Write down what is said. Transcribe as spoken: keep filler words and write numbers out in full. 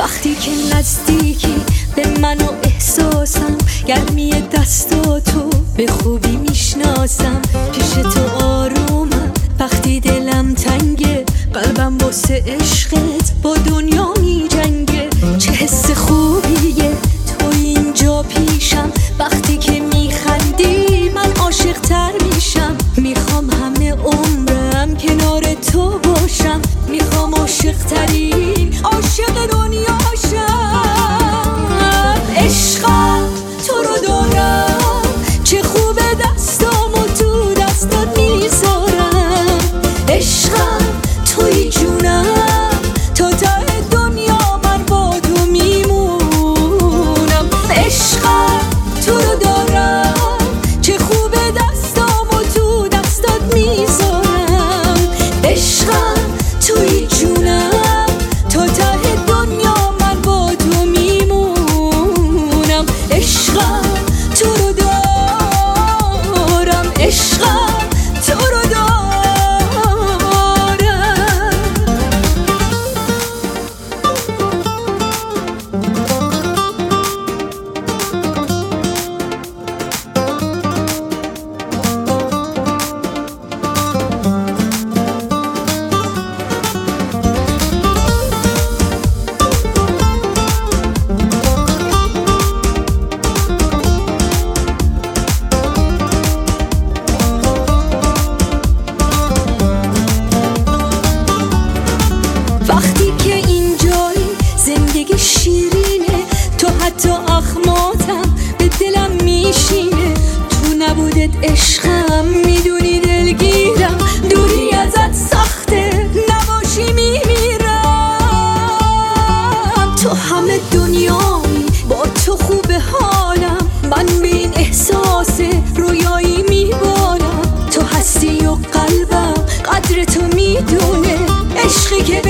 وقتی که نزدیکی به من و احساسم، گرمی دستاتو به خوبی میشناسم. پیش تو آرومم وقتی دلم تنگه، قلبم واسه عشقت با دنیا میجنگه. چه حس خوبیه تو اینجا پیشم، وقتی که میخندی من عاشق تر میشم. میخوام همه عمرم کنار تو باشم، میخوام عاشق ترین عاشق دنیاشم. عشقم تو رو دارم، چه خوبه دستامو تو دستات میذارم. عشقم توی جونم، تا ته دنیا من با تو میمونم. عشقم تو رو دارم، چه خوبه دستامو تو دستات میذارم. عشقم توی جونم، تا ته دنیا من با تو میمونم. عشقم تو رو دارم، عشقم تو رو دارم. وقتی که اینجایی زندگی شیرینه، تو حتی اخماتم به دلم میشینه. تو نبودت عشقم میدونی دلگیرم، دوری ازت سخته نباشی میمیرم. تو همه دنیایی با تو خوب حالم، من به این احساس رویایی میبالم. تو هستی و قلبم قدر تو میدونه، عشقی که